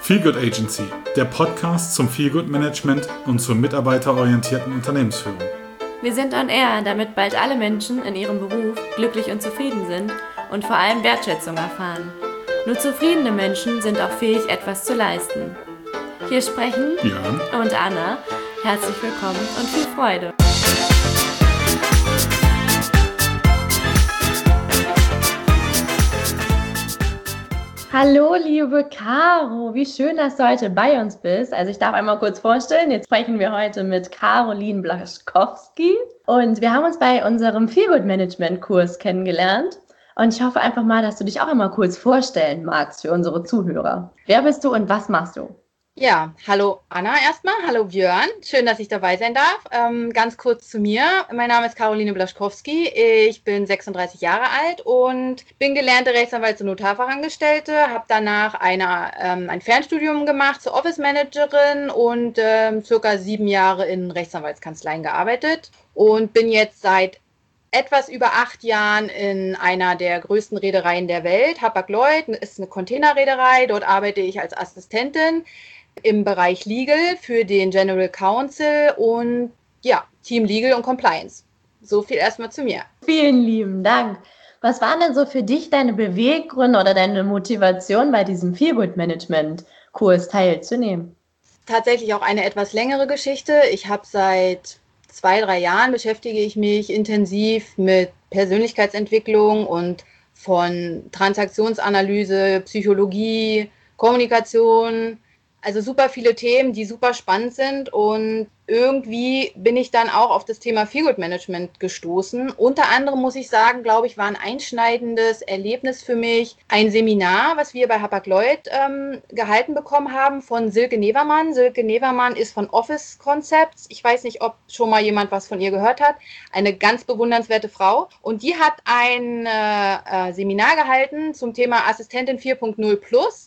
Feelgood Agency, der Podcast zum Feelgood Management und zur mitarbeiterorientierten Unternehmensführung. Wir sind on air, damit bald alle Menschen in ihrem Beruf glücklich und zufrieden sind und vor allem Wertschätzung erfahren. Nur zufriedene Menschen sind auch fähig, etwas zu leisten. Hier sprechen Björn und Anna. Herzlich willkommen und viel Freude. Hallo, liebe Caro, wie schön, dass du heute bei uns bist. Also ich darf einmal kurz vorstellen, jetzt sprechen wir heute mit Caroline Blaschkowski und wir haben uns bei unserem Feelgood Management Kurs kennengelernt und ich hoffe einfach mal, dass du dich auch einmal kurz vorstellen magst für unsere Zuhörer. Wer bist du und was machst du? Ja, hallo Anna erstmal, hallo Björn, schön, dass ich dabei sein darf. Ganz kurz zu mir, mein Name ist Caroline Blaschkowski, ich bin 36 Jahre alt und bin gelernte Rechtsanwalts- und Notarfachangestellte, habe danach ein Fernstudium gemacht zur Office Managerin und circa 7 Jahre in Rechtsanwaltskanzleien gearbeitet und bin jetzt seit etwas über 8 Jahren in einer der größten Reedereien der Welt. Hapag-Lloyd ist eine Containerreederei, dort arbeite ich als Assistentin im Bereich Legal für den General Counsel und ja, Team Legal und Compliance. So viel erstmal zu mir. Vielen lieben Dank. Was waren denn so für dich deine Beweggründe oder deine Motivation, bei diesem Feelgood Management Kurs teilzunehmen? Tatsächlich auch eine etwas längere Geschichte. Ich habe seit 2-3 Jahren beschäftige ich mich intensiv mit Persönlichkeitsentwicklung und von Transaktionsanalyse, Psychologie, Kommunikation. Also super viele Themen, die super spannend sind und irgendwie bin ich dann auch auf das Thema Feelgood Management gestoßen. Unter anderem muss ich sagen, glaube ich, war ein einschneidendes Erlebnis für mich ein Seminar, was wir bei Hapag-Lloyd gehalten bekommen haben von Silke Nevermann. Silke Nevermann ist von Office Concepts. Ich weiß nicht, ob schon mal jemand was von ihr gehört hat. Eine ganz bewundernswerte Frau. Und die hat ein Seminar gehalten zum Thema Assistentin 4.0 Plus.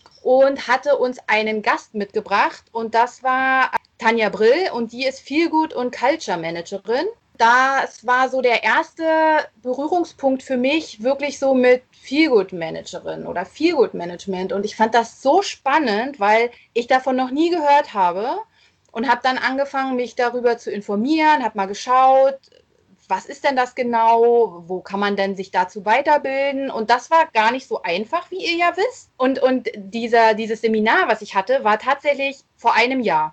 Und hatte uns einen Gast mitgebracht und das war Tanja Brill und die ist Feelgood und Culture Managerin. Das war so der erste Berührungspunkt für mich wirklich so mit Feelgood Managerin oder Feelgood Management und ich fand das so spannend, weil ich davon noch nie gehört habe und habe dann angefangen, mich darüber zu informieren, habe mal geschaut, was ist denn das genau? Wo kann man denn sich dazu weiterbilden? Und das war gar nicht so einfach, wie ihr ja wisst. Und dieses Seminar, was ich hatte, war tatsächlich vor einem Jahr.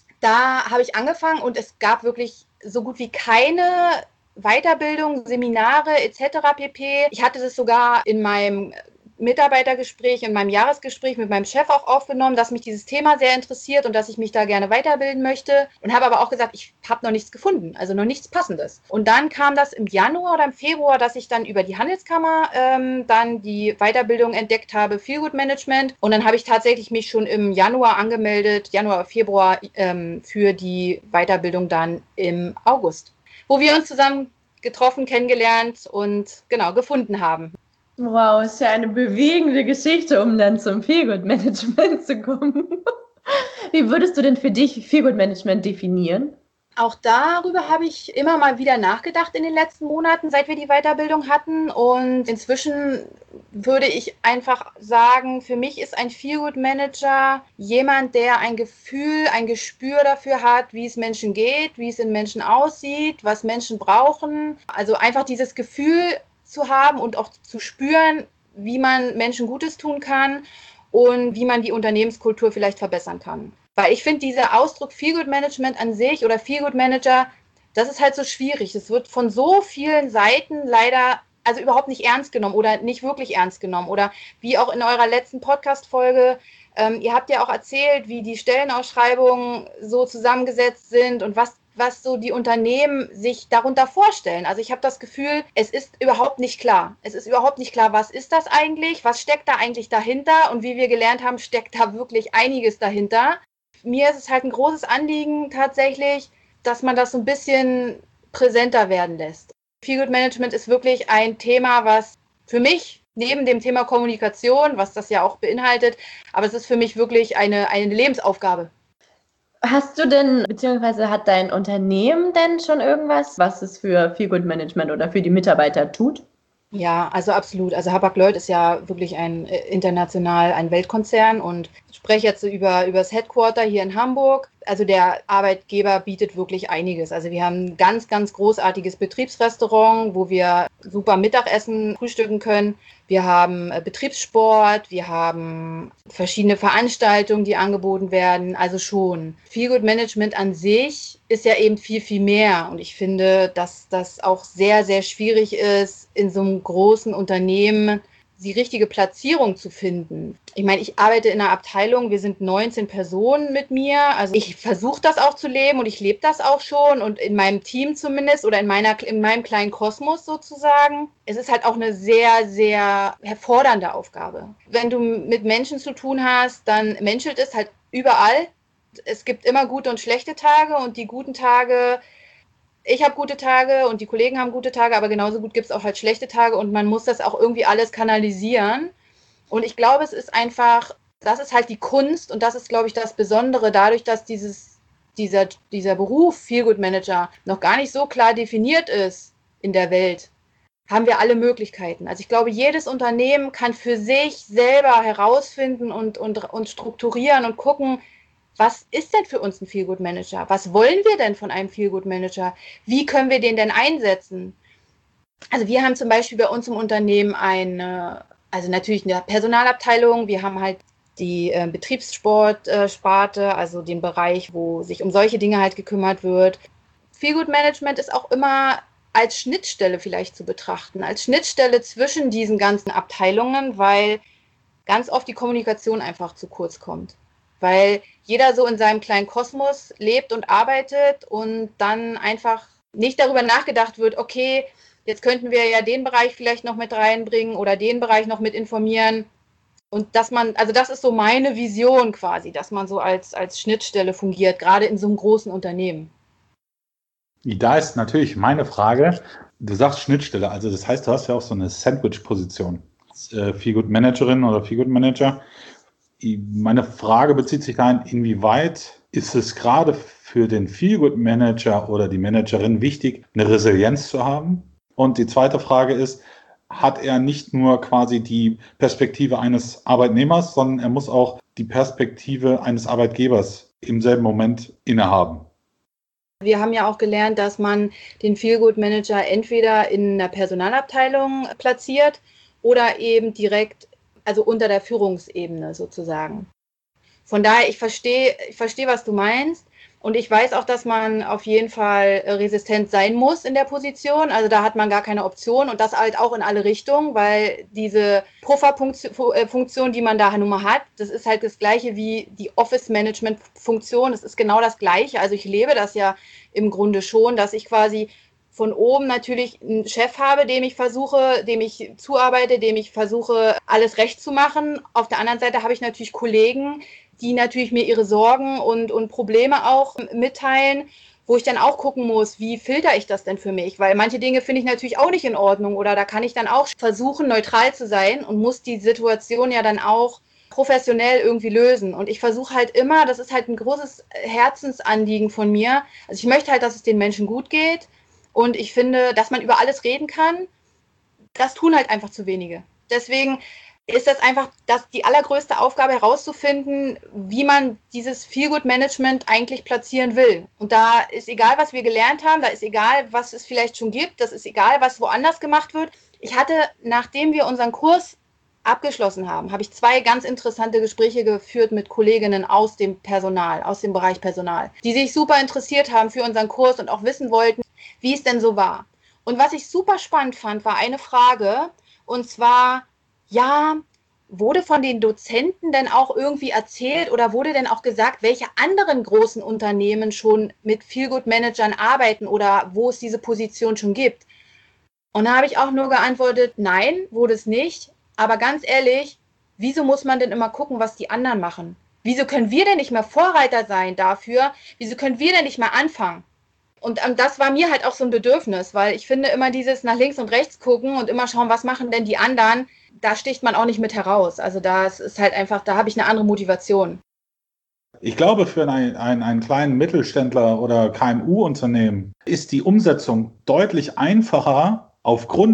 Da habe ich angefangen und es gab wirklich so gut wie keine Weiterbildung, Seminare etc. pp. Ich hatte das sogar in meinem Mitarbeitergespräch, in meinem Jahresgespräch mit meinem Chef auch aufgenommen, dass mich dieses Thema sehr interessiert und dass ich mich da gerne weiterbilden möchte und habe aber auch gesagt, ich habe noch nichts gefunden, also noch nichts Passendes. Und dann kam das im Januar oder im Februar, dass ich dann über die Handelskammer dann die Weiterbildung entdeckt habe, Feelgood Management und dann habe ich tatsächlich mich schon im Januar angemeldet, Januar, Februar für die Weiterbildung dann im August, wo wir uns zusammen getroffen, kennengelernt und genau gefunden haben. Wow, ist ja eine bewegende Geschichte, um dann zum Feelgood Management zu kommen. Wie würdest du denn für dich Feelgood Management definieren? Auch darüber habe ich immer mal wieder nachgedacht in den letzten Monaten, seit wir die Weiterbildung hatten. Und inzwischen würde ich einfach sagen, für mich ist ein Feelgood Manager jemand, der ein Gefühl, ein Gespür dafür hat, wie es Menschen geht, wie es in Menschen aussieht, was Menschen brauchen. Also einfach dieses Gefühl zu haben und auch zu spüren, wie man Menschen Gutes tun kann und wie man die Unternehmenskultur vielleicht verbessern kann. Weil ich finde, dieser Ausdruck Feelgood Management an sich oder Feelgood Manager, das ist halt so schwierig. Es wird von so vielen Seiten leider also überhaupt nicht ernst genommen oder nicht wirklich ernst genommen. Oder wie auch in eurer letzten Podcast-Folge, ihr habt ja auch erzählt, wie die Stellenausschreibungen so zusammengesetzt sind und was so die Unternehmen sich darunter vorstellen. Also ich habe das Gefühl, es ist überhaupt nicht klar. Es ist überhaupt nicht klar, was ist das eigentlich, was steckt da eigentlich dahinter und wie wir gelernt haben, steckt da wirklich einiges dahinter. Mir ist es halt ein großes Anliegen tatsächlich, dass man das so ein bisschen präsenter werden lässt. Feelgood Management ist wirklich ein Thema, was für mich neben dem Thema Kommunikation, was das ja auch beinhaltet, aber es ist für mich wirklich eine Lebensaufgabe. Hast du denn, beziehungsweise hat dein Unternehmen denn schon irgendwas, was es für Feelgood Management oder für die Mitarbeiter tut? Ja, also absolut. Also Hapag-Lloyd ist ja wirklich ein Weltkonzern und ich spreche jetzt über das Headquarter hier in Hamburg. Also der Arbeitgeber bietet wirklich einiges. Also wir haben ein ganz, ganz großartiges Betriebsrestaurant, wo wir super Mittagessen frühstücken können. Wir haben Betriebssport, wir haben verschiedene Veranstaltungen, die angeboten werden. Also schon. Feelgood Management an sich ist ja eben viel, viel mehr. Und ich finde, dass das auch sehr, sehr schwierig ist, in so einem großen Unternehmen die richtige Platzierung zu finden. Ich meine, ich arbeite in einer Abteilung, wir sind 19 Personen mit mir. Also ich versuche das auch zu leben und ich lebe das auch schon und in meinem Team zumindest oder in meinem kleinen Kosmos sozusagen. Es ist halt auch eine sehr, sehr herfordernde Aufgabe. Wenn du mit Menschen zu tun hast, dann menschelt es halt überall. Es gibt immer gute und schlechte Tage und die guten Tage, ich habe gute Tage und die Kollegen haben gute Tage, aber genauso gut gibt es auch halt schlechte Tage und man muss das auch irgendwie alles kanalisieren. Und ich glaube, es ist einfach, das ist halt die Kunst und das ist, glaube ich, das Besondere, dadurch, dass dieser Beruf Feelgood Manager noch gar nicht so klar definiert ist in der Welt, haben wir alle Möglichkeiten. Also ich glaube, jedes Unternehmen kann für sich selber herausfinden und strukturieren und gucken, was ist denn für uns ein Feelgood Manager? Was wollen wir denn von einem Feelgood Manager? Wie können wir den denn einsetzen? Also wir haben zum Beispiel bei uns im Unternehmen also natürlich eine Personalabteilung, wir haben halt die Betriebssportsparte, also den Bereich, wo sich um solche Dinge halt gekümmert wird. Feelgood Management ist auch immer als Schnittstelle vielleicht zu betrachten, als Schnittstelle zwischen diesen ganzen Abteilungen, weil ganz oft die Kommunikation einfach zu kurz kommt. Weil jeder so in seinem kleinen Kosmos lebt und arbeitet und dann einfach nicht darüber nachgedacht wird, okay, jetzt könnten wir ja den Bereich vielleicht noch mit reinbringen oder den Bereich noch mit informieren. Und also das ist so meine Vision quasi, dass man so als Schnittstelle fungiert, gerade in so einem großen Unternehmen. Da ist natürlich meine Frage, du sagst Schnittstelle, also das heißt, du hast ja auch so eine Sandwich-Position. Feelgood Managerin oder Feelgood Manager. Meine Frage bezieht sich dahin, inwieweit ist es gerade für den Feelgood Manager oder die Managerin wichtig, eine Resilienz zu haben? Und die zweite Frage ist, hat er nicht nur quasi die Perspektive eines Arbeitnehmers, sondern er muss auch die Perspektive eines Arbeitgebers im selben Moment innehaben? Wir haben ja auch gelernt, dass man den Feelgood Manager entweder in einer Personalabteilung platziert oder eben direkt, also unter der Führungsebene sozusagen. Von daher, ich verstehe, was du meinst. Und ich weiß auch, dass man auf jeden Fall resistent sein muss in der Position. Also da hat man gar keine Option und das halt auch in alle Richtungen, weil diese Pufferfunktion, die man da nun mal hat, das ist halt das Gleiche wie die Office-Management-Funktion. Das ist genau das Gleiche. Also ich lebe das ja im Grunde schon, dass ich quasi von oben natürlich einen Chef habe, dem ich zuarbeite, dem ich versuche, alles recht zu machen. Auf der anderen Seite habe ich natürlich Kollegen, die natürlich mir ihre Sorgen und Probleme auch mitteilen, wo ich dann auch gucken muss, wie filter ich das denn für mich? Weil manche Dinge finde ich natürlich auch nicht in Ordnung oder da kann ich dann auch versuchen, neutral zu sein und muss die Situation ja dann auch professionell irgendwie lösen. Und ich versuche halt immer, das ist halt ein großes Herzensanliegen von mir, also ich möchte halt, dass es den Menschen gut geht und ich finde, dass man über alles reden kann, das tun halt einfach zu wenige. Deswegen ist das einfach die allergrößte Aufgabe herauszufinden, wie man dieses Feelgood-Management eigentlich platzieren will. Und da ist egal, was wir gelernt haben, da ist egal, was es vielleicht schon gibt, das ist egal, was woanders gemacht wird. Ich hatte, nachdem wir unseren Kurs abgeschlossen haben, habe ich 2 ganz interessante Gespräche geführt mit Kolleginnen aus dem Personal, aus dem Bereich Personal, die sich super interessiert haben für unseren Kurs und auch wissen wollten, wie es denn so war. Und was ich super spannend fand, war eine Frage, und zwar, ja, wurde von den Dozenten denn auch irgendwie erzählt oder wurde denn auch gesagt, welche anderen großen Unternehmen schon mit Feelgood-Managern arbeiten oder wo es diese Position schon gibt? Und da habe ich auch nur geantwortet, nein, wurde es nicht. Aber ganz ehrlich, wieso muss man denn immer gucken, was die anderen machen? Wieso können wir denn nicht mehr Vorreiter sein dafür? Wieso können wir denn nicht mehr anfangen? Und das war mir halt auch so ein Bedürfnis, weil ich finde, immer dieses nach links und rechts gucken und immer schauen, was machen denn die anderen, da sticht man auch nicht mit heraus. Also das ist halt einfach, da habe ich eine andere Motivation. Ich glaube, für einen kleinen Mittelständler oder KMU-Unternehmen ist die Umsetzung deutlich einfacher aufgrund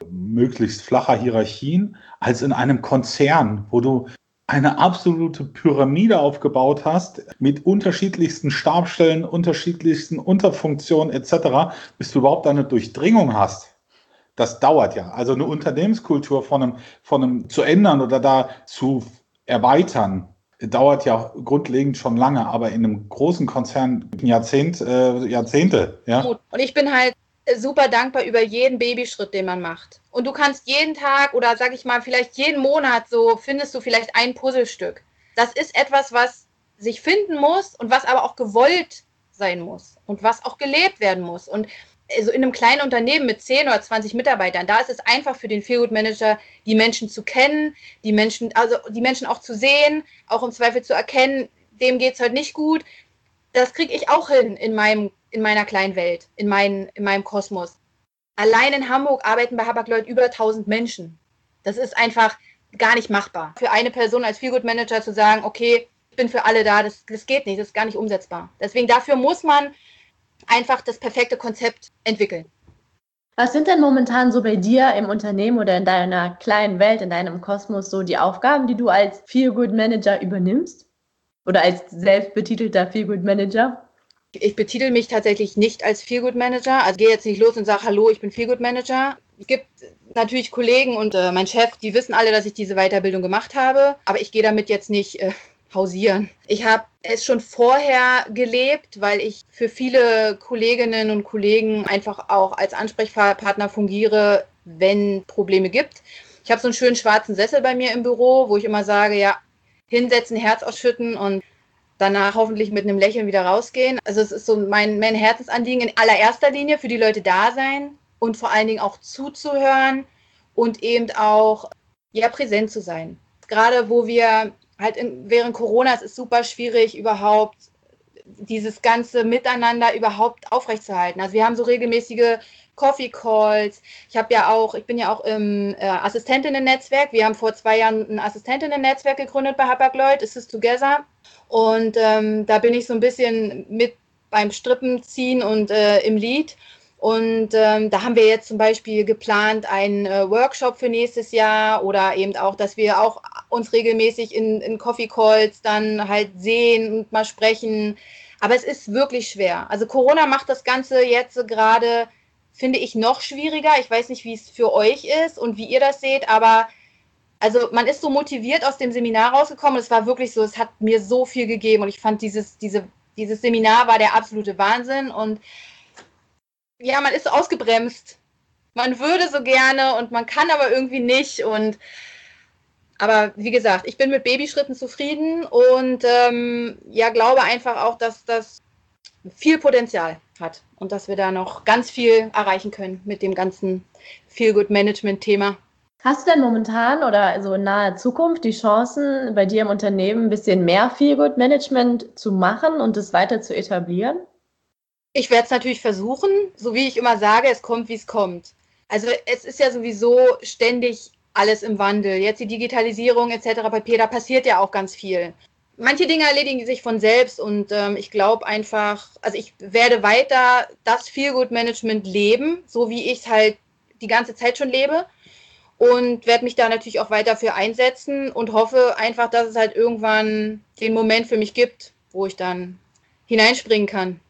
möglichst flacher Hierarchien, als in einem Konzern, wo du eine absolute Pyramide aufgebaut hast mit unterschiedlichsten Stabsstellen, unterschiedlichsten Unterfunktionen etc., bis du überhaupt eine Durchdringung hast. Das dauert ja. Also eine Unternehmenskultur von einem zu ändern oder da zu erweitern, dauert ja grundlegend schon lange, aber in einem großen Konzern Jahrzehnte. Ja? Gut. Und ich bin halt super dankbar über jeden Babyschritt, den man macht. Und du kannst jeden Tag oder sag ich mal vielleicht jeden Monat so findest du vielleicht ein Puzzlestück. Das ist etwas, was sich finden muss und was aber auch gewollt sein muss und was auch gelebt werden muss. Und also in einem kleinen Unternehmen mit 10 oder 20 Mitarbeitern, da ist es einfach für den Feelgood Manager, die Menschen zu kennen, die Menschen auch zu sehen, auch im Zweifel zu erkennen, dem geht es heute nicht gut. Das kriege ich auch hin in meiner kleinen Welt, in meinem Kosmos. Allein in Hamburg arbeiten bei Hapag-Lloyd über 1000 Menschen. Das ist einfach gar nicht machbar. Für eine Person als Feelgood Manager zu sagen, okay, ich bin für alle da, das geht nicht, das ist gar nicht umsetzbar. Deswegen dafür muss man einfach das perfekte Konzept entwickeln. Was sind denn momentan so bei dir im Unternehmen oder in deiner kleinen Welt, in deinem Kosmos so die Aufgaben, die du als Feelgood Manager übernimmst? Oder als selbstbetitelter Feelgood Manager? Ich betitel mich tatsächlich nicht als Feelgood Manager. Also gehe jetzt nicht los und sage, hallo, ich bin Feelgood Manager. Es gibt natürlich Kollegen und mein Chef, die wissen alle, dass ich diese Weiterbildung gemacht habe. Aber ich gehe damit jetzt nicht hausieren. Ich habe es schon vorher gelebt, weil ich für viele Kolleginnen und Kollegen einfach auch als Ansprechpartner fungiere, wenn Probleme gibt. Ich habe so einen schönen schwarzen Sessel bei mir im Büro, wo ich immer sage, ja, hinsetzen, Herz ausschütten und danach hoffentlich mit einem Lächeln wieder rausgehen. Also es ist so mein Herzensanliegen in allererster Linie für die Leute da sein und vor allen Dingen auch zuzuhören und eben auch präsent zu sein. Gerade wo wir halt während Corona, es ist super schwierig, überhaupt dieses ganze Miteinander überhaupt aufrechtzuerhalten. Also wir haben so regelmäßige Coffee Calls. Ich bin ja auch im Assistentinnen-Netzwerk. Wir haben vor 2 Jahren ein Assistentinnen-Netzwerk gegründet bei Hapag-Lloyd, Assist Together. Und da bin ich so ein bisschen mit beim Strippen ziehen und im Lead. Und da haben wir jetzt zum Beispiel geplant einen Workshop für nächstes Jahr oder eben auch, dass wir auch uns regelmäßig in Coffee Calls dann halt sehen und mal sprechen. Aber es ist wirklich schwer. Also Corona macht das Ganze jetzt gerade, finde ich, noch schwieriger. Ich weiß nicht, wie es für euch ist und wie ihr das seht, aber also man ist so motiviert aus dem Seminar rausgekommen. Es war wirklich so, es hat mir so viel gegeben und ich fand dieses Seminar war der absolute Wahnsinn und ja, man ist so ausgebremst. Man würde so gerne und man kann aber irgendwie nicht. Aber wie gesagt, ich bin mit Babyschritten zufrieden und glaube einfach auch, dass das viel Potenzial hat und dass wir da noch ganz viel erreichen können mit dem ganzen Feel-Good-Management-Thema. Hast du denn momentan oder so in naher Zukunft die Chancen, bei dir im Unternehmen ein bisschen mehr Feel-Good-Management zu machen und es weiter zu etablieren? Ich werde es natürlich versuchen, so wie ich immer sage, es kommt, wie es kommt. Also es ist ja sowieso ständig alles im Wandel. Jetzt die Digitalisierung etc. pp., da passiert ja auch ganz viel. Manche Dinge erledigen sich von selbst und ich glaube einfach, also ich werde weiter das Feel-Good-Management leben, so wie ich es halt die ganze Zeit schon lebe und werde mich da natürlich auch weiter für einsetzen und hoffe einfach, dass es halt irgendwann den Moment für mich gibt, wo ich dann hineinspringen kann.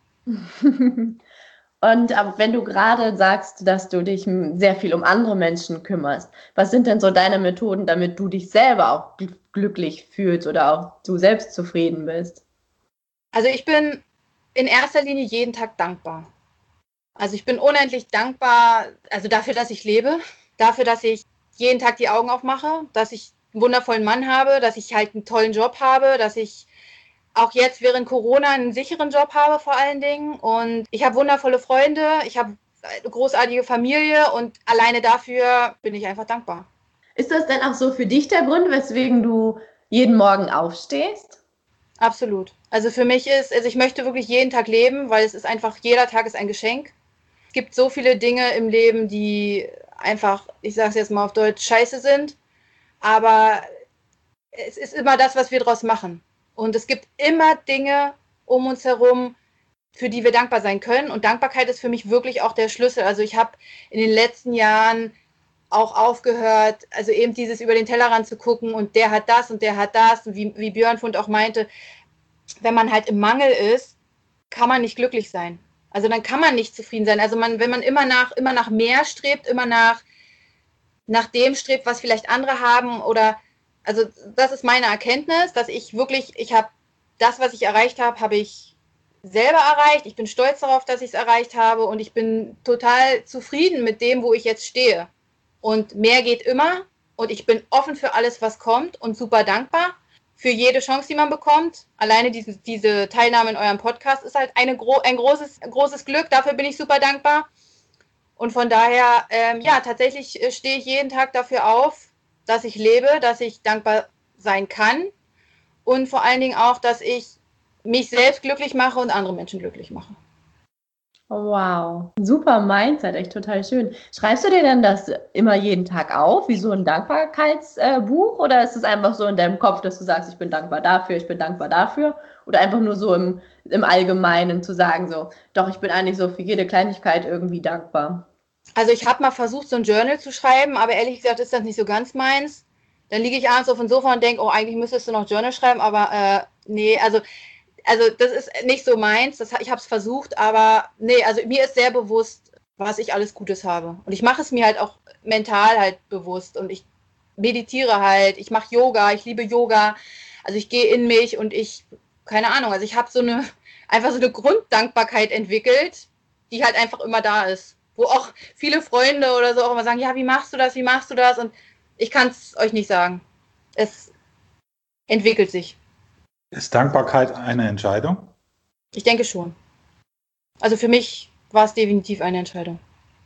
Und wenn du gerade sagst, dass du dich sehr viel um andere Menschen kümmerst, was sind denn so deine Methoden, damit du dich selber auch glücklich fühlst oder auch du selbst zufrieden bist? Also ich bin in erster Linie jeden Tag dankbar. Also ich bin unendlich dankbar, also dafür, dass ich lebe, dafür, dass ich jeden Tag die Augen aufmache, dass ich einen wundervollen Mann habe, dass ich halt einen tollen Job habe, dass ich auch jetzt während Corona einen sicheren Job habe vor allen Dingen und ich habe wundervolle Freunde, ich habe eine großartige Familie und alleine dafür bin ich einfach dankbar. Ist das denn auch so für dich der Grund, weswegen du jeden Morgen aufstehst? Absolut. Also für mich ich möchte wirklich jeden Tag leben, weil es ist einfach, jeder Tag ist ein Geschenk. Es gibt so viele Dinge im Leben, die einfach, ich sage es jetzt mal auf Deutsch, scheiße sind, aber es ist immer das, was wir draus machen. Und es gibt immer Dinge um uns herum, für die wir dankbar sein können. Und Dankbarkeit ist für mich wirklich auch der Schlüssel. Also ich habe in den letzten Jahren auch aufgehört, also eben dieses über den Tellerrand zu gucken und der hat das und wie Björn Fund auch meinte, wenn man halt im Mangel ist, kann man nicht glücklich sein. Also dann kann man nicht zufrieden sein. Also wenn man immer nach mehr strebt, immer nach dem strebt, was vielleicht andere haben also das ist meine Erkenntnis, dass ich habe das, was ich erreicht habe ich selber erreicht. Ich bin stolz darauf, dass ich es erreicht habe und ich bin total zufrieden mit dem, wo ich jetzt stehe. Und mehr geht immer und ich bin offen für alles, was kommt und super dankbar für jede Chance, die man bekommt. Alleine diese Teilnahme in eurem Podcast ist halt ein großes Glück. Dafür bin ich super dankbar. Und von daher, tatsächlich stehe ich jeden Tag dafür auf, dass ich lebe, dass ich dankbar sein kann und vor allen Dingen auch, dass ich mich selbst glücklich mache und andere Menschen glücklich mache. Wow, super Mindset, echt total schön. Schreibst du dir denn das immer jeden Tag auf, wie so ein Dankbarkeitsbuch, oder ist es einfach so in deinem Kopf, dass du sagst, ich bin dankbar dafür, oder einfach nur so im Allgemeinen zu sagen, so, doch, ich bin eigentlich so für jede Kleinigkeit irgendwie dankbar? Also ich habe mal versucht, so ein Journal zu schreiben, aber ehrlich gesagt ist das nicht so ganz meins. Dann liege ich abends auf dem Sofa und denke, oh, eigentlich müsstest du noch Journal schreiben, aber nee, also das ist nicht so meins. Ich habe es versucht, aber nee, also mir ist sehr bewusst, was ich alles Gutes habe. Und ich mache es mir halt auch mental halt bewusst. Und ich meditiere halt, ich mache Yoga, ich liebe Yoga. Also ich gehe in mich und keine Ahnung, also ich habe einfach so eine Grunddankbarkeit entwickelt, die halt einfach immer da ist. Wo auch viele Freunde oder so auch immer sagen, ja, wie machst du das? Und ich kann es euch nicht sagen. Es entwickelt sich. Ist Dankbarkeit eine Entscheidung? Ich denke schon. Also für mich war es definitiv eine Entscheidung.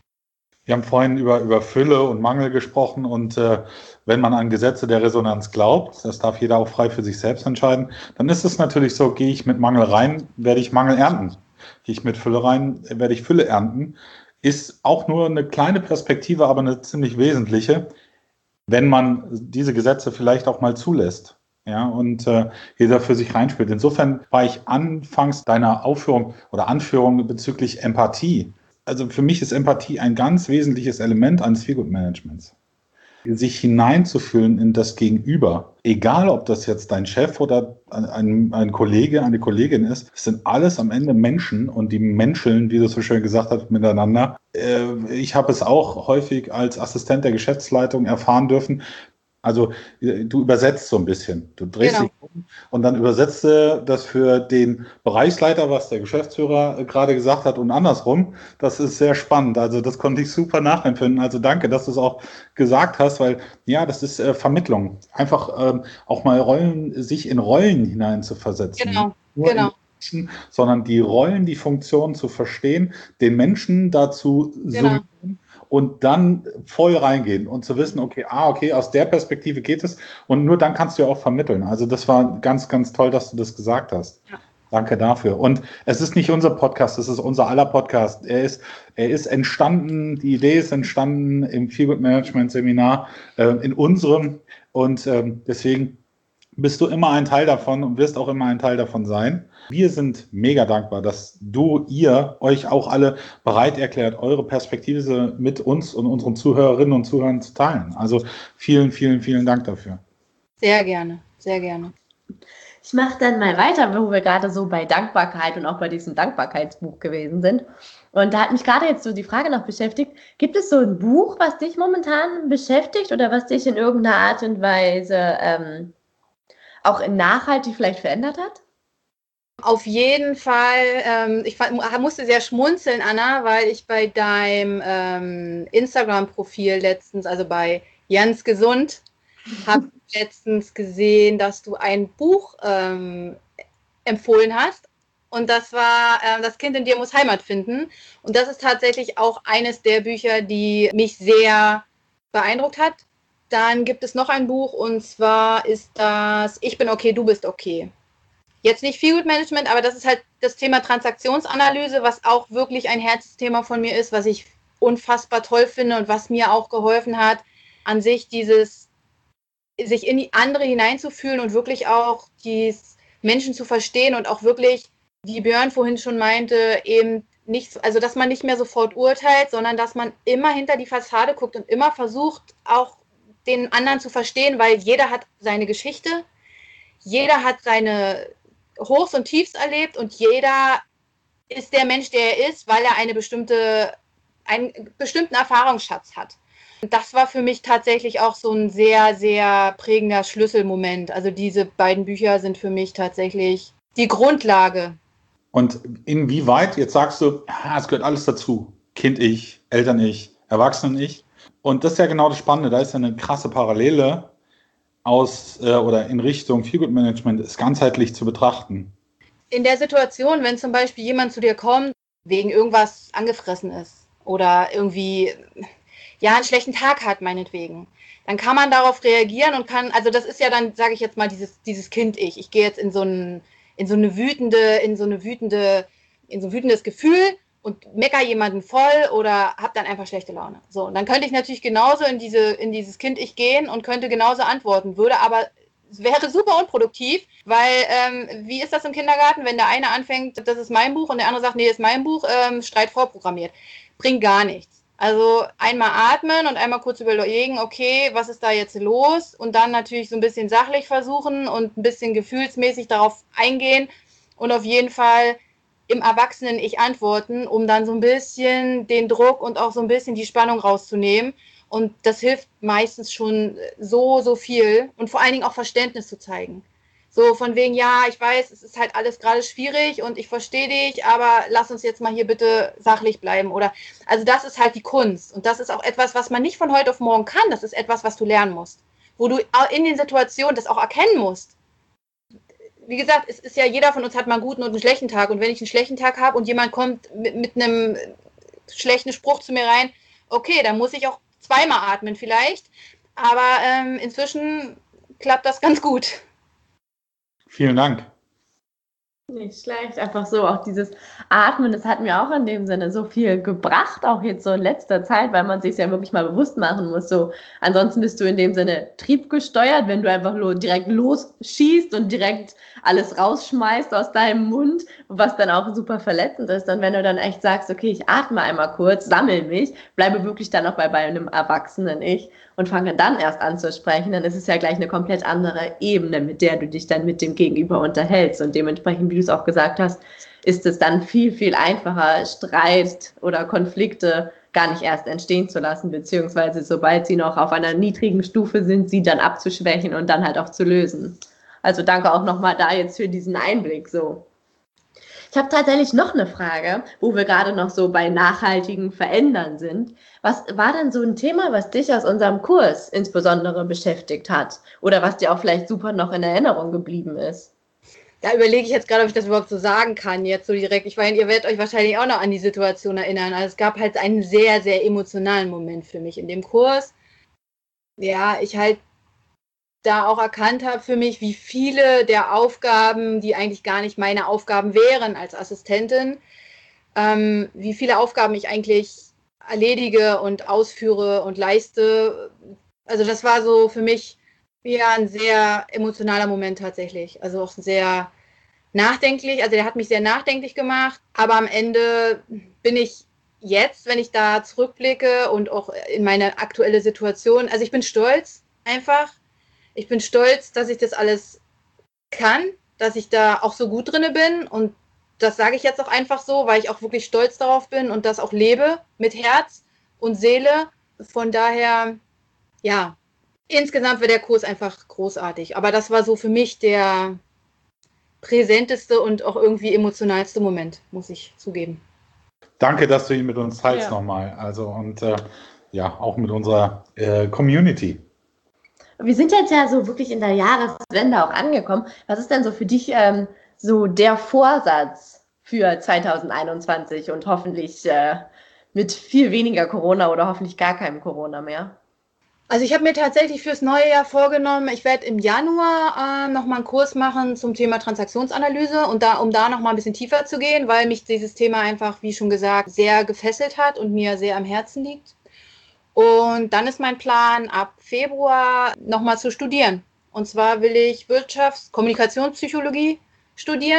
Wir haben vorhin über Fülle und Mangel gesprochen und wenn man an Gesetze der Resonanz glaubt, das darf jeder auch frei für sich selbst entscheiden, dann ist es natürlich so, gehe ich mit Mangel rein, werde ich Mangel ernten. Gehe ich mit Fülle rein, werde ich Fülle ernten. Ist auch nur eine kleine Perspektive, aber eine ziemlich wesentliche, wenn man diese Gesetze vielleicht auch mal zulässt. Ja, und jeder für sich reinspielt. Insofern war ich anfangs deiner Aufführung oder Anführung bezüglich Empathie. Also für mich ist Empathie ein ganz wesentliches Element eines Feelgood-Managements. Sich hineinzufühlen in das Gegenüber, egal ob das jetzt dein Chef oder ein Kollege, eine Kollegin ist, es sind alles am Ende Menschen und die menscheln, wie du so schön gesagt hast, miteinander. Ich habe es auch häufig als Assistent der Geschäftsleitung erfahren dürfen. Also du übersetzt so ein bisschen. Du drehst dich um und dann übersetzt du das für den Bereichsleiter, was der Geschäftsführer gerade gesagt hat und andersrum. Das ist sehr spannend. Also das konnte ich super nachempfinden. Also danke, dass du es auch gesagt hast, weil ja, das ist Vermittlung. Einfach auch mal sich in Rollen hinein zu versetzen. Genau. Menschen, sondern die Rollen, die Funktionen zu verstehen, den Menschen dazu summieren und dann voll reingehen und zu wissen, okay, aus der Perspektive geht es und nur dann kannst du ja auch vermitteln. Also das war ganz, ganz toll, dass du das gesagt hast. Ja. Danke dafür. Und es ist nicht unser Podcast, es ist unser aller Podcast. Er ist entstanden, die Idee ist entstanden im Feelgood Management Seminar, in unserem und deswegen bist du immer ein Teil davon und wirst auch immer ein Teil davon sein. Wir sind mega dankbar, dass ihr euch auch alle bereit erklärt, eure Perspektive mit uns und unseren Zuhörerinnen und Zuhörern zu teilen. Also vielen, vielen, vielen Dank dafür. Sehr gerne, sehr gerne. Ich mache dann mal weiter, wo wir gerade so bei Dankbarkeit und auch bei diesem Dankbarkeitsbuch gewesen sind. Und da hat mich gerade jetzt so die Frage noch beschäftigt, gibt es so ein Buch, was dich momentan beschäftigt oder was dich in irgendeiner Art und Weise auch nachhaltig vielleicht verändert hat? Auf jeden Fall. Ich musste sehr schmunzeln, Anna, weil ich bei deinem Instagram-Profil letztens, also bei Jans Gesund, habe letztens gesehen, dass du ein Buch empfohlen hast. Und das war Das Kind in dir muss Heimat finden. Und das ist tatsächlich auch eines der Bücher, die mich sehr beeindruckt hat. Dann gibt es noch ein Buch und zwar ist das Ich bin okay, du bist okay. Jetzt nicht Feelgood Management, aber das ist halt das Thema Transaktionsanalyse, was auch wirklich ein Herzensthema von mir ist, was ich unfassbar toll finde und was mir auch geholfen hat, an sich sich in die andere hineinzufühlen und wirklich auch die Menschen zu verstehen und auch wirklich, wie Björn vorhin schon meinte, eben also dass man nicht mehr sofort urteilt, sondern dass man immer hinter die Fassade guckt und immer versucht, auch den anderen zu verstehen, weil jeder hat seine Geschichte, jeder hat seine Hochs und Tiefs erlebt und jeder ist der Mensch, der er ist, weil er einen bestimmten Erfahrungsschatz hat. Und das war für mich tatsächlich auch so ein sehr, sehr prägender Schlüsselmoment. Also diese beiden Bücher sind für mich tatsächlich die Grundlage. Und inwieweit, jetzt sagst du, es gehört alles dazu. Kind-Ich, Eltern-Ich, Erwachsenen-Ich. Und das ist ja genau das Spannende, da ist ja eine krasse Parallele oder in Richtung Feel Good Management, ist ganzheitlich zu betrachten. In der Situation, wenn zum Beispiel jemand zu dir kommt, wegen irgendwas angefressen ist oder irgendwie einen schlechten Tag hat, meinetwegen, dann kann man darauf reagieren und also das ist ja dann, sage ich jetzt mal, dieses Kind-Ich. Ich gehe jetzt in so ein wütendes Gefühl und mecker jemanden voll oder habe dann einfach schlechte Laune. So, und dann könnte ich natürlich genauso in dieses Kind-Ich gehen und könnte genauso antworten, würde aber, es wäre super unproduktiv, weil, wie ist das im Kindergarten, wenn der eine anfängt, das ist mein Buch und der andere sagt, nee, das ist mein Buch, Streit vorprogrammiert. Bringt gar nichts. Also einmal atmen und einmal kurz überlegen, okay, was ist da jetzt los? Und dann natürlich so ein bisschen sachlich versuchen und ein bisschen gefühlsmäßig darauf eingehen und auf jeden Fall im Erwachsenen-Ich antworten, um dann so ein bisschen den Druck und auch so ein bisschen die Spannung rauszunehmen. Und das hilft meistens schon so viel und vor allen Dingen auch Verständnis zu zeigen. So von wegen, ja, ich weiß, es ist halt alles gerade schwierig und ich verstehe dich, aber lass uns jetzt mal hier bitte sachlich bleiben. Also das ist halt die Kunst. Und das ist auch etwas, was man nicht von heute auf morgen kann. Das ist etwas, was du lernen musst. Wo du in den Situationen das auch erkennen musst. Wie gesagt, es ist ja, jeder von uns hat mal einen guten und einen schlechten Tag. Und wenn ich einen schlechten Tag habe und jemand kommt mit einem schlechten Spruch zu mir rein, okay, dann muss ich auch zweimal atmen vielleicht. Aber inzwischen klappt das ganz gut. Vielen Dank. Nicht schlecht, einfach so auch dieses Atmen, das hat mir auch in dem Sinne so viel gebracht, auch jetzt so in letzter Zeit, weil man sich ja wirklich mal bewusst machen muss, so ansonsten bist du in dem Sinne triebgesteuert, wenn du einfach direkt losschießt und direkt alles rausschmeißt aus deinem Mund, was dann auch super verletzend ist, und wenn du dann echt sagst, okay, ich atme einmal kurz, sammel mich, bleibe wirklich dann auch bei einem Erwachsenen-Ich und fange dann erst an zu sprechen, dann ist es ja gleich eine komplett andere Ebene, mit der du dich dann mit dem Gegenüber unterhältst, und dementsprechend, wie du es auch gesagt hast, ist es dann viel, viel einfacher, Streit oder Konflikte gar nicht erst entstehen zu lassen, beziehungsweise sobald sie noch auf einer niedrigen Stufe sind, sie dann abzuschwächen und dann halt auch zu lösen. Also danke auch nochmal da jetzt für diesen Einblick so. Ich habe tatsächlich noch eine Frage, wo wir gerade noch so bei nachhaltigen Verändern sind. Was war denn so ein Thema, was dich aus unserem Kurs insbesondere beschäftigt hat? Oder was dir auch vielleicht super noch in Erinnerung geblieben ist? Da überlege ich jetzt gerade, ob ich das überhaupt so sagen kann, jetzt so direkt. Ich meine, ihr werdet euch wahrscheinlich auch noch an die Situation erinnern. Also es gab halt einen sehr, sehr emotionalen Moment für mich in dem Kurs. Ja, ich halt da auch erkannt habe für mich, wie viele der Aufgaben, die eigentlich gar nicht meine Aufgaben wären als Assistentin, wie viele Aufgaben ich eigentlich erledige und ausführe und leiste. Also das war so für mich ja ein sehr emotionaler Moment tatsächlich. Also auch sehr nachdenklich. Also der hat mich sehr nachdenklich gemacht. Aber am Ende bin ich jetzt, wenn ich da zurückblicke und auch in meine aktuelle Situation, also ich bin stolz einfach. Ich bin stolz, dass ich das alles kann, dass ich da auch so gut drin bin, und das sage ich jetzt auch einfach so, weil ich auch wirklich stolz darauf bin und das auch lebe mit Herz und Seele. Von daher, ja, insgesamt wäre der Kurs einfach großartig. Aber das war so für mich der präsenteste und auch irgendwie emotionalste Moment, muss ich zugeben. Danke, dass du ihn mit uns teilst Ja. nochmal. Also und auch mit unserer Community. Wir sind jetzt ja so wirklich in der Jahreswende auch angekommen. Was ist denn so für dich so der Vorsatz für 2021 und hoffentlich mit viel weniger Corona oder hoffentlich gar keinem Corona mehr? Also ich habe mir tatsächlich fürs neue Jahr vorgenommen, ich werde im Januar nochmal einen Kurs machen zum Thema Transaktionsanalyse, und um da nochmal ein bisschen tiefer zu gehen, weil mich dieses Thema einfach, wie schon gesagt, sehr gefesselt hat und mir sehr am Herzen liegt. Und dann ist mein Plan, ab Februar nochmal zu studieren. Und zwar will ich Kommunikationspsychologie studieren.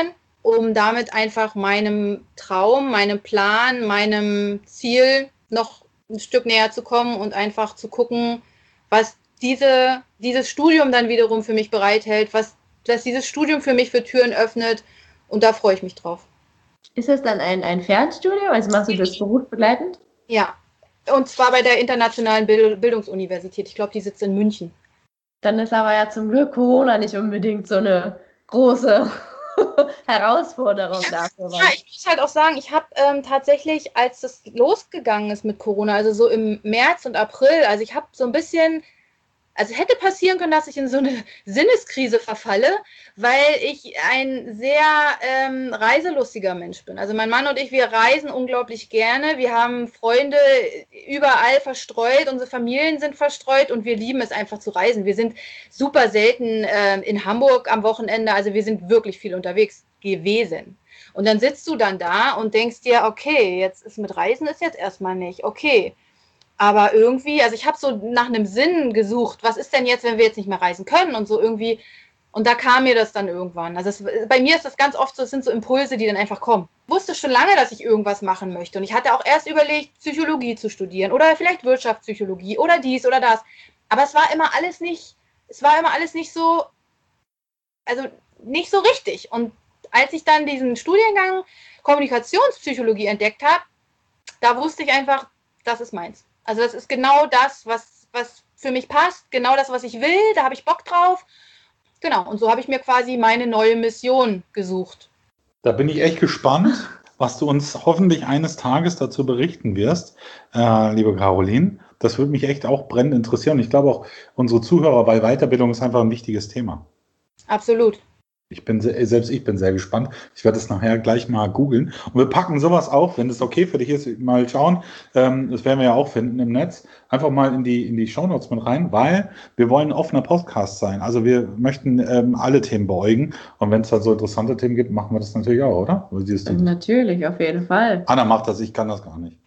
um damit einfach meinem Traum, meinem Plan, meinem Ziel noch ein Stück näher zu kommen und einfach zu gucken, was dieses Studium dann wiederum für mich bereithält, was dieses Studium für mich für Türen öffnet. Und da freue ich mich drauf. Ist das dann ein Fernstudium? Also machst du das berufsbegleitend? Ja, und zwar bei der Internationalen Bildungsuniversität. Ich glaube, die sitzt in München. Dann ist aber ja zum Glück Corona nicht unbedingt so eine große Herausforderung dafür. Ja, ich muss halt auch sagen, ich habe tatsächlich, als das losgegangen ist mit Corona, also so im März und April, also ich habe so ein bisschen, also hätte passieren können, dass ich in so eine Sinneskrise verfalle, weil ich ein sehr reiselustiger Mensch bin. Also mein Mann und ich, wir reisen unglaublich gerne. Wir haben Freunde überall verstreut, unsere Familien sind verstreut und wir lieben es einfach zu reisen. Wir sind super selten in Hamburg am Wochenende, also wir sind wirklich viel unterwegs gewesen. Und dann sitzt du dann da und denkst dir, okay, jetzt ist mit Reisen ist jetzt erstmal nicht, okay. Aber irgendwie, also ich habe so nach einem Sinn gesucht, was ist denn jetzt, wenn wir jetzt nicht mehr reisen können und so irgendwie, und da kam mir das dann irgendwann. Also bei mir ist das ganz oft so, es sind so Impulse, die dann einfach kommen. Ich wusste schon lange, dass ich irgendwas machen möchte und ich hatte auch erst überlegt, Psychologie zu studieren oder vielleicht Wirtschaftspsychologie oder dies oder das. Aber es war immer alles nicht so, also nicht so richtig. Und als ich dann diesen Studiengang Kommunikationspsychologie entdeckt habe, da wusste ich einfach, das ist meins. Also das ist genau das, was für mich passt, genau das, was ich will, da habe ich Bock drauf. Genau, und so habe ich mir quasi meine neue Mission gesucht. Da bin ich echt gespannt, was du uns hoffentlich eines Tages dazu berichten wirst, liebe Caroline. Das würde mich echt auch brennend interessieren. Ich glaube auch unsere Zuhörer, weil Weiterbildung ist einfach ein wichtiges Thema. Absolut. Ich bin sehr gespannt. Ich werde es nachher gleich mal googeln. Und wir packen sowas auf, wenn es okay für dich ist, mal schauen. Das werden wir ja auch finden im Netz. Einfach mal in die Shownotes mit rein, weil wir wollen ein offener Podcast sein. Also wir möchten alle Themen beäugen. Und wenn es da so interessante Themen gibt, machen wir das natürlich auch, oder? Natürlich, auf jeden Fall. Anna macht das, ich kann das gar nicht.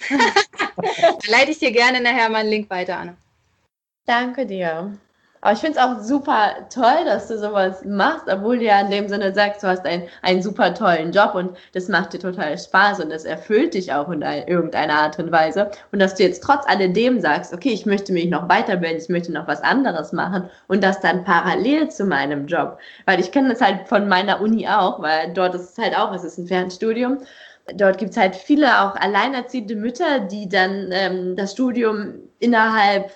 Da leite ich dir gerne nachher mal einen Link weiter, Anna. Danke dir. Aber ich finde es auch super toll, dass du sowas machst, obwohl du ja in dem Sinne sagst, du hast einen super tollen Job und das macht dir total Spaß und das erfüllt dich auch in irgendeiner Art und Weise. Und dass du jetzt trotz alledem sagst, okay, ich möchte mich noch weiterbilden, ich möchte noch was anderes machen und das dann parallel zu meinem Job. Weil ich kenne das halt von meiner Uni auch, weil dort ist es halt auch, es ist ein Fernstudium. Dort gibt es halt viele auch alleinerziehende Mütter, die dann das Studium innerhalb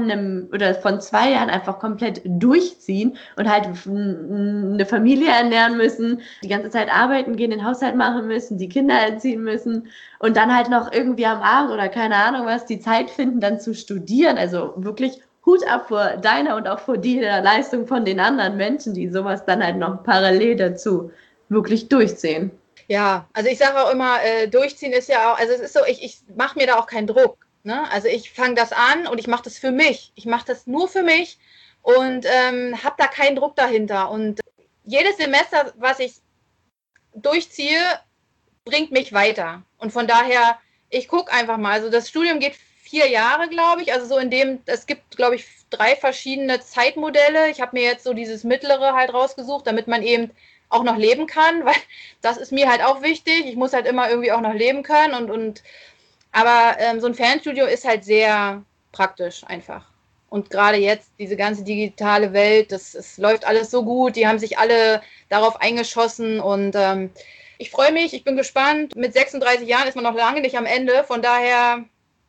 von 2 Jahren einfach komplett durchziehen und halt eine Familie ernähren müssen, die ganze Zeit arbeiten gehen, den Haushalt machen müssen, die Kinder erziehen müssen und dann halt noch irgendwie am Abend oder keine Ahnung was, die Zeit finden, dann zu studieren. Also wirklich Hut ab vor deiner und auch vor der Leistung von den anderen Menschen, die sowas dann halt noch parallel dazu wirklich durchziehen. Ja, also ich sage auch immer, durchziehen ist ja auch, also es ist so, ich mache mir da auch keinen Druck. Ne? Also ich fange das an und ich mache das für mich. Ich mache das nur für mich und habe da keinen Druck dahinter. Und jedes Semester, was ich durchziehe, bringt mich weiter. Und von daher, ich gucke einfach mal. Also das Studium geht 4 Jahre, glaube ich. Also so es gibt, glaube ich, 3 verschiedene Zeitmodelle. Ich habe mir jetzt so dieses mittlere halt rausgesucht, damit man eben auch noch leben kann, weil das ist mir halt auch wichtig. Ich muss halt immer irgendwie auch noch leben können aber so ein Fernstudio ist halt sehr praktisch einfach. Und gerade jetzt, diese ganze digitale Welt, es läuft alles so gut, die haben sich alle darauf eingeschossen und ich freue mich, ich bin gespannt. Mit 36 Jahren ist man noch lange nicht am Ende, von daher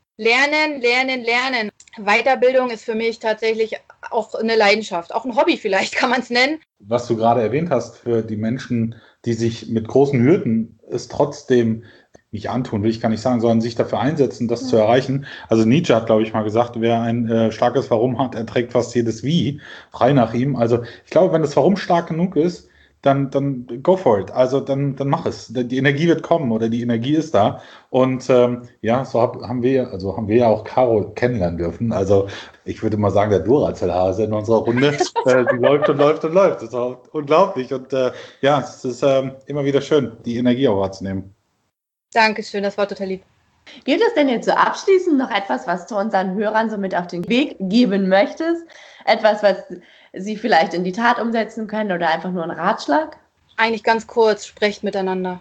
lernen. Weiterbildung ist für mich tatsächlich auch eine Leidenschaft, auch ein Hobby vielleicht kann man es nennen. Was du gerade erwähnt hast, für die Menschen, die sich mit großen Hürden es trotzdem nicht antun, will ich gar nicht sagen, sondern sich dafür einsetzen, das zu erreichen. Also Nietzsche hat, glaube ich, mal gesagt, wer ein starkes Warum hat, erträgt fast jedes Wie, frei nach ihm. Also ich glaube, wenn das Warum stark genug ist, dann go for it. Also dann mach es. Die Energie wird kommen oder die Energie ist da. Und ja, so haben wir ja auch Caro kennenlernen dürfen. Also ich würde mal sagen, der Duracell-Hase in unserer Runde, die läuft und läuft und läuft. Das ist auch unglaublich. Und ja, es ist immer wieder schön, die Energie auch wahrzunehmen. Dankeschön, das war total lieb. Gibt es denn jetzt so abschließend noch etwas, was du unseren Hörern so mit auf den Weg geben möchtest? Etwas, was sie vielleicht in die Tat umsetzen können oder einfach nur ein Ratschlag? Eigentlich ganz kurz, sprecht miteinander.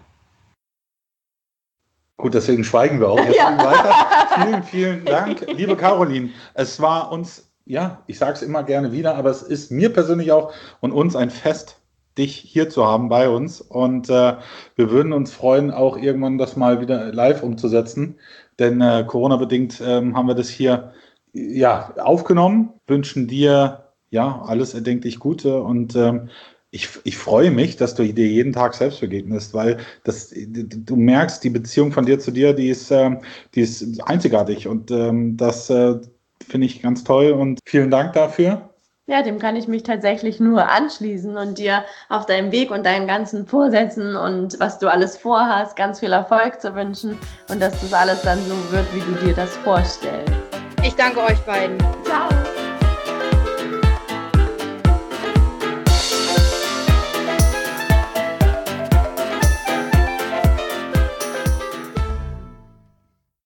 Gut, deswegen schweigen wir auch jetzt weiter. Vielen Dank, liebe Caroline. Es war uns, ich sage es immer gerne wieder, aber es ist mir persönlich auch und uns ein Fest, dich hier zu haben bei uns. Und wir würden uns freuen, auch irgendwann das mal wieder live umzusetzen. Denn Corona-bedingt haben wir das hier aufgenommen, wünschen dir alles erdenklich Gute und ich freue mich, dass du dir jeden Tag selbst begegnest, weil du merkst, die Beziehung von dir zu dir, die ist einzigartig und das finde ich ganz toll und vielen Dank dafür. Ja, dem kann ich mich tatsächlich nur anschließen und dir auf deinem Weg und deinen ganzen Vorsätzen und was du alles vorhast, ganz viel Erfolg zu wünschen und dass das alles dann so wird, wie du dir das vorstellst. Ich danke euch beiden. Ciao.